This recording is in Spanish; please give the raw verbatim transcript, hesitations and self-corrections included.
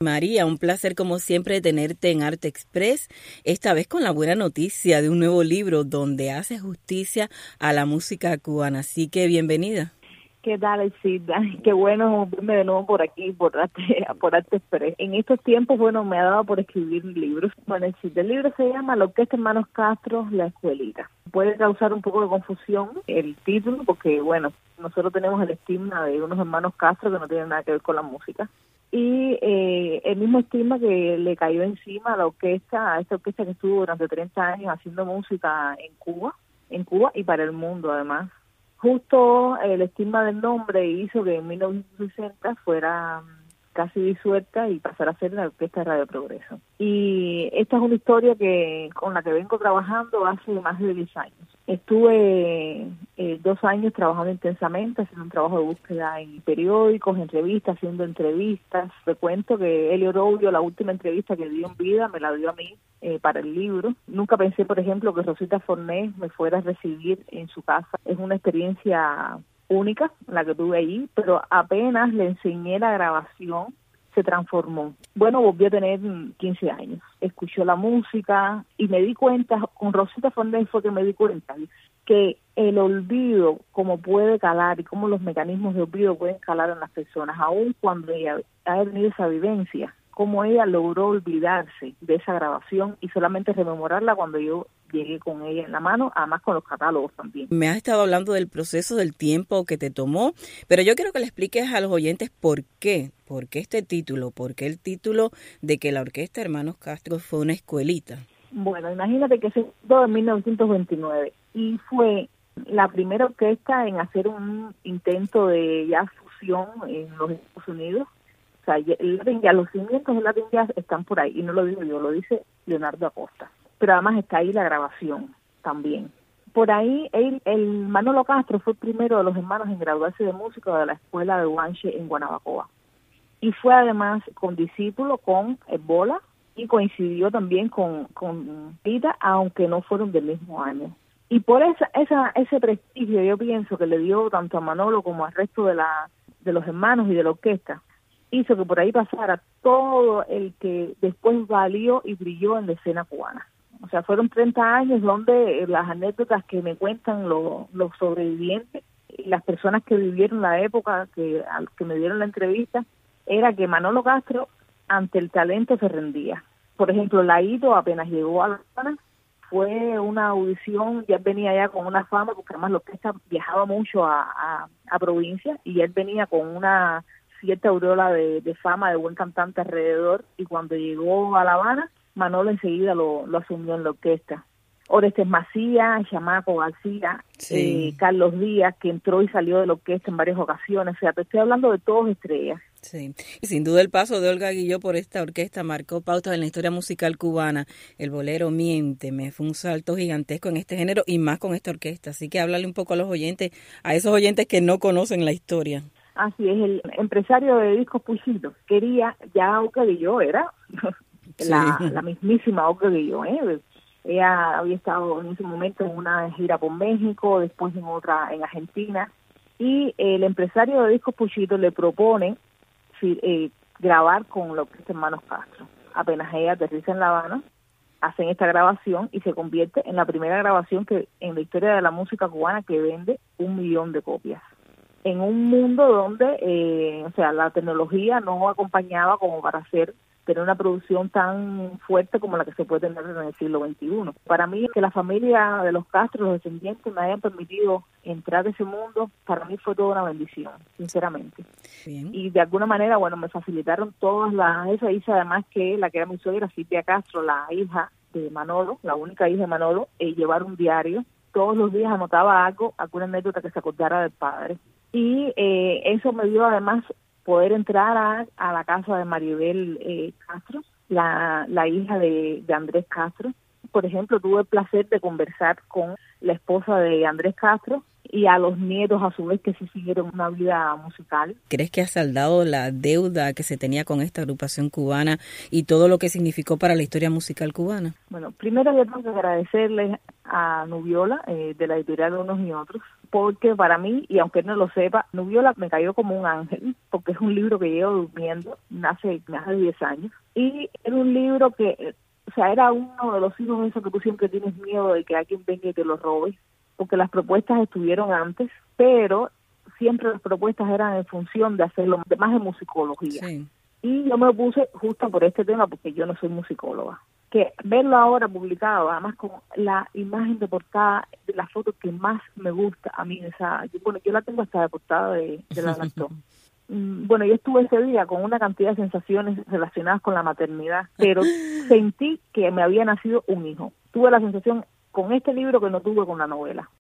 María, un placer como siempre tenerte en Arte Express, esta vez con la buena noticia de un nuevo libro donde hace justicia a la música cubana, así que bienvenida. ¿Qué tal, Isilda? Qué bueno verme de nuevo por aquí, por Arte, por Arte Express. En estos tiempos, bueno, me ha dado por escribir libros. Bueno, el, el libro se llama La Orquesta Hermanos Castro, La Escuelita. Puede causar un poco de confusión el título, porque, bueno, nosotros tenemos el estigma de unos hermanos Castro que no tienen nada que ver con la música. Y eh, el mismo estigma que le cayó encima a la orquesta, a esta orquesta que estuvo durante treinta años haciendo música en Cuba, en Cuba y para el mundo además. Justo el estigma del nombre hizo que en mil novecientos sesenta fuera casi disuelta y pasara a ser la Orquesta de Radio Progreso. Y esta es una historia que con la que vengo trabajando hace más de diez años. Estuve eh, dos años trabajando intensamente, haciendo un trabajo de búsqueda en periódicos, en revistas, haciendo entrevistas. Te cuento que Elio Robio, la última entrevista que dio en vida, me la dio a mí eh, para el libro. Nunca pensé, por ejemplo, que Rosita Fornés me fuera a recibir en su casa. Es una experiencia única la que tuve allí, pero apenas le enseñé la grabación, se transformó. Bueno, volví a tener quince años. Escuchó la música y me di cuenta, con Rosita Fornés fue que me di cuenta que el olvido, cómo puede calar y cómo los mecanismos de olvido pueden calar en las personas, aun cuando ella ha tenido esa vivencia, cómo ella logró olvidarse de esa grabación y solamente rememorarla cuando yo llegué con ella en la mano, además con los catálogos también. Me has estado hablando del proceso, del tiempo que te tomó, pero yo quiero que le expliques a los oyentes por qué, por qué este título, por qué el título de que la Orquesta Hermanos Castro fue una escuelita. Bueno, imagínate que se fundó en mil novecientos veintinueve y fue la primera orquesta en hacer un intento de jazz fusión en los Estados Unidos. O sea, el Latin Jazz, los cimientos del Latin Jazz están por ahí, y no lo digo yo, lo dice Leonardo Acosta. Pero además está ahí la grabación también. Por ahí, el, el Manolo Castro fue el primero de los hermanos en graduarse de música de la escuela de Guanche en Guanabacoa. Y fue además con discípulo con Ebola y coincidió también con, con Tita, aunque no fueron del mismo año. Y por esa, esa ese prestigio yo pienso que le dio tanto a Manolo como al resto de, la, de los hermanos y de la orquesta, hizo que por ahí pasara todo el que después valió y brilló en la escena cubana. O sea, fueron treinta años donde las anécdotas que me cuentan los, los sobrevivientes y las personas que vivieron la época, que, que me dieron la entrevista, era que Manolo Castro ante el talento se rendía. Por ejemplo, Laito apenas llegó a La Habana, fue una audición, ya venía ya con una fama, porque además la orquesta viajaba mucho a, a, a provincia y él venía con una cierta aureola de, de fama, de buen cantante alrededor, y cuando llegó a La Habana, Manolo enseguida lo, lo asumió en la orquesta. Orestes Macías, Chamaco García, sí. eh, Carlos Díaz, que entró y salió de la orquesta en varias ocasiones. O sea, te estoy hablando de todos estrellas. Sí, y sin duda el paso de Olga Guilló por esta orquesta marcó pautas en la historia musical cubana. El bolero Miénteme fue un salto gigantesco en este género y más con esta orquesta. Así que háblale un poco a los oyentes, a esos oyentes que no conocen la historia. Así es, el empresario de discos Puchito quería, ya Olga Guilló era la, sí. la mismísima Olga Guilló, ¿eh? Ella había estado en ese momento en una gira por México, después en otra en Argentina, y el empresario de discos Puchito le propone si, eh, grabar con los hermanos Castro. Apenas ella aterriza en La Habana, hacen esta grabación y se convierte en la primera grabación que en la historia de la música cubana que vende un millón de copias. En un mundo donde, eh, o sea, la tecnología no acompañaba como para hacer tener una producción tan fuerte como la que se puede tener en el siglo veintiuno. Para mí, que la familia de los Castro, los descendientes, me hayan permitido entrar a ese mundo, para mí fue toda una bendición, sinceramente. Bien. Y de alguna manera, bueno, me facilitaron todas las... Eso hice además que la que era mi suegra, Silvia Castro, la hija de Manolo, la única hija de Manolo, eh, llevar un diario. Todos los días anotaba algo, alguna anécdota que se acordara del padre. Y eh, eso me dio además poder entrar a, a la casa de Maribel eh, Castro, la, la hija de, de Andrés Castro, por ejemplo, tuve el placer de conversar con la esposa de Andrés Castro y a los nietos a su vez que sí siguieron una vida musical. ¿Crees que ha saldado la deuda que se tenía con esta agrupación cubana y todo lo que significó para la historia musical cubana? Bueno, primero yo tengo que agradecerle a Nubiola, eh, de la editorial Unos y Otros, porque para mí, y aunque no lo sepa, Nubiola me cayó como un ángel, porque es un libro que llevo durmiendo hace más de diez años, y era un libro que, o sea, era uno de los hijos esos que tú siempre tienes miedo de que alguien venga y te lo robe, porque las propuestas estuvieron antes, pero siempre las propuestas eran en función de hacerlo más de musicología. Sí. Y yo me opuse justo por este tema, porque yo no soy musicóloga. Que verlo ahora publicado, además con la imagen de portada de la foto que más me gusta a mí, esa, yo, bueno, yo la tengo hasta de portada de, de la lactó. Bueno, yo estuve ese día con una cantidad de sensaciones relacionadas con la maternidad, pero sentí que me había nacido un hijo. Tuve la sensación con este libro que no tuve con la novela.